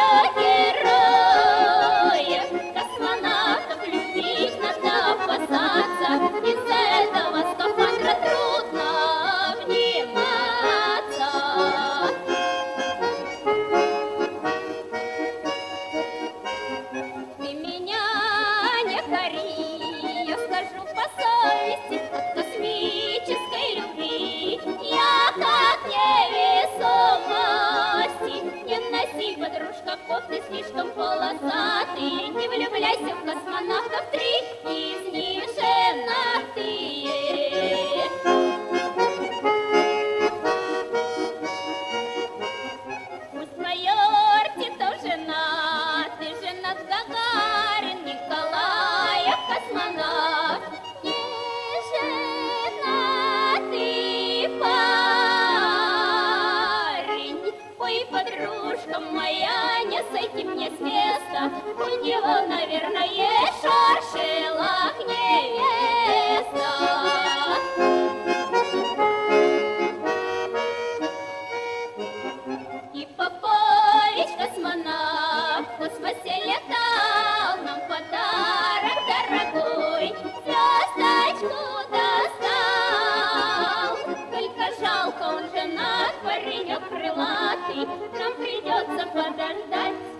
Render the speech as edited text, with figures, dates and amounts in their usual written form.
героев, космонавтов любить надо опасаться, из этого скафандра трудно вниматься. Ты меня не кори, я скажу по совести, от космической любви я как невесомости. Не носи, подружка, кофты слишком полосатые, не влюбляйся в космонавтов, 3 из них женатые. Пусть майор Титов женат, и женат Гагарин, Николаев космонавт, не женатый парень. Ой, подружка моя, не сойти мне с места, у него, наверное, шаршелак невеста. И Попович космонавт в космосе летал, нам подарок дорогой, звездочку достал. Только жалко, он женат, паренек крылатый, нам придется подождать.